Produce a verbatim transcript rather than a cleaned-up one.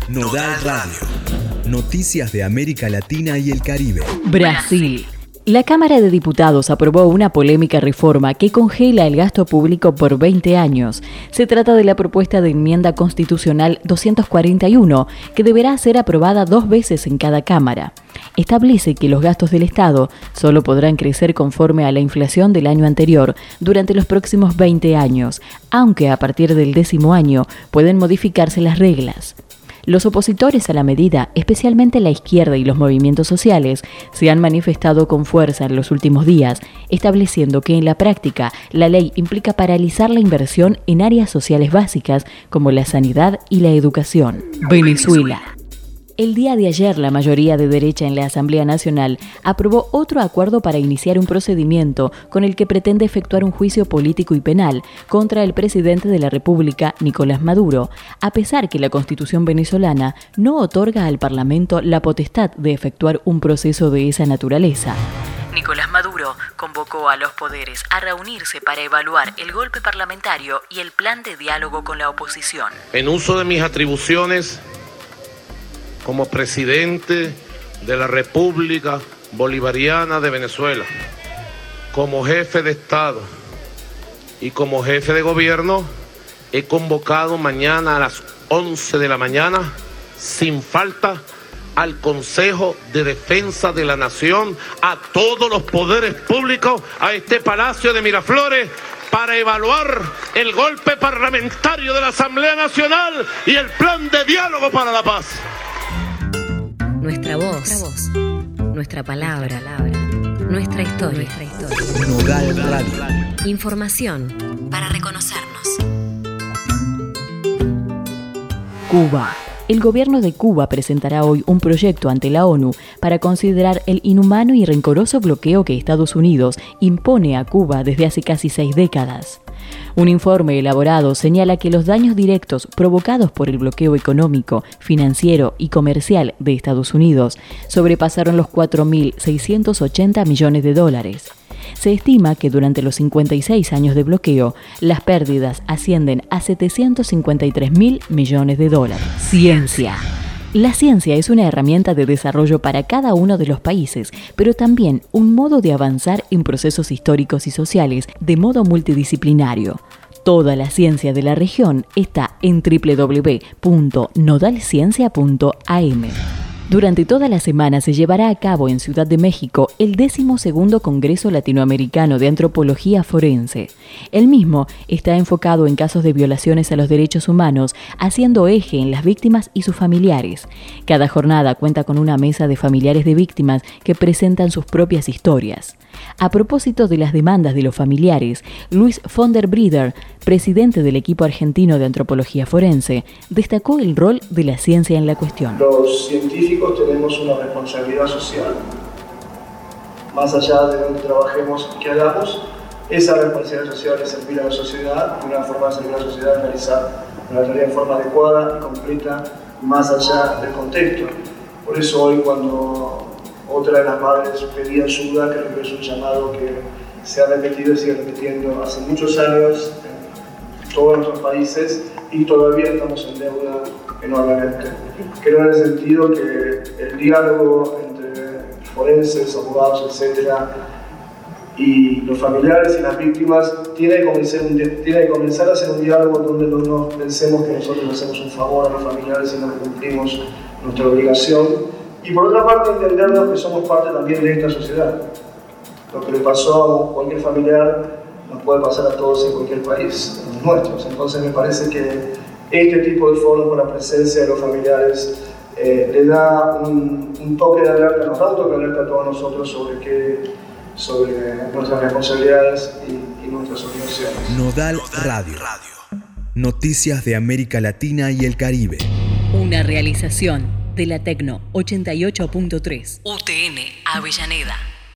Nodal Radio. Noticias de América Latina y el Caribe. Brasil. La Cámara de Diputados aprobó una polémica reforma que congela el gasto público por veinte años. Se trata de la propuesta de enmienda constitucional doscientos cuarenta y uno, que deberá ser aprobada dos veces en cada Cámara. Establece que los gastos del Estado solo podrán crecer conforme a la inflación del año anterior durante los próximos veinte años, aunque a partir del décimo año pueden modificarse las reglas. Los opositores a la medida, especialmente la izquierda y los movimientos sociales, se han manifestado con fuerza en los últimos días, estableciendo que en la práctica la ley implica paralizar la inversión en áreas sociales básicas como la sanidad y la educación. Venezuela. El día de ayer, la mayoría de derecha en la Asamblea Nacional aprobó otro acuerdo para iniciar un procedimiento con el que pretende efectuar un juicio político y penal contra el presidente de la República, Nicolás Maduro, a pesar que la Constitución venezolana no otorga al Parlamento la potestad de efectuar un proceso de esa naturaleza. Nicolás Maduro convocó a los poderes a reunirse para evaluar el golpe parlamentario y el plan de diálogo con la oposición. En uso de mis atribuciones como presidente de la República Bolivariana de Venezuela, como jefe de Estado y como jefe de gobierno, he convocado mañana a las once de la mañana, sin falta, al Consejo de Defensa de la Nación, a todos los poderes públicos, a este Palacio de Miraflores, para evaluar el golpe parlamentario de la Asamblea Nacional y el plan de diálogo para la paz. Nuestra voz, nuestra, voz, nuestra palabra, palabra, nuestra historia, nuestra historia. Nodal Radio. Información para reconocernos. Cuba. El gobierno de Cuba presentará hoy un proyecto ante la ONU para considerar el inhumano y rencoroso bloqueo que Estados Unidos impone a Cuba desde hace casi seis décadas. Un informe elaborado señala que los daños directos provocados por el bloqueo económico, financiero y comercial de Estados Unidos sobrepasaron los cuatro mil seiscientos ochenta millones de dólares. Se estima que durante los cincuenta y seis años de bloqueo, las pérdidas ascienden a setecientos cincuenta y tres mil millones de dólares. Ciencia. La ciencia es una herramienta de desarrollo para cada uno de los países, pero también un modo de avanzar en procesos históricos y sociales de modo multidisciplinario. Toda la ciencia de la región está en doble u doble u doble u punto nodal ciencia punto a eme. Durante toda la semana se llevará a cabo en Ciudad de México el décimo segundo Congreso Latinoamericano de Antropología Forense. El mismo está enfocado en casos de violaciones a los derechos humanos, haciendo eje en las víctimas y sus familiares. Cada jornada cuenta con una mesa de familiares de víctimas que presentan sus propias historias. A propósito de las demandas de los familiares, Luis von der Brieder, presidente del equipo argentino de antropología forense, destacó el rol de la ciencia en la cuestión. Los científicos tenemos una responsabilidad social. Más allá de donde trabajemos y qué hagamos, esa responsabilidad social es servir a la sociedad, y una forma de servir a la sociedad es realizar una tarea en forma adecuada y completa, más allá del contexto. Por eso hoy, cuando otra de las madres pedía ayuda, creo que es un llamado que se ha repetido y sigue repitiendo hace muchos años en todos nuestros países y todavía estamos en deuda enormemente. Creo en el sentido que el diálogo entre forenses, abogados, etcétera, y los familiares y las víctimas tiene que comenzar, un, tiene que comenzar a ser un diálogo donde no, no pensemos que nosotros hacemos un favor a los familiares y no cumplimos nuestra obligación. Y por otra parte, entendernos que somos parte también de esta sociedad. Lo que le pasó a cualquier familiar nos puede pasar a todos en cualquier país, en los nuestros. Entonces me parece que este tipo de foros con la presencia de los familiares eh, le da un, un toque de alerta, nos da un toque de alerta a todos nosotros sobre, qué, sobre nuestras responsabilidades y, y nuestras obligaciones. Nodal Radio. Noticias de América Latina y el Caribe. Una realización de la Tecno ochenta y ocho punto tres. U T N Avellaneda.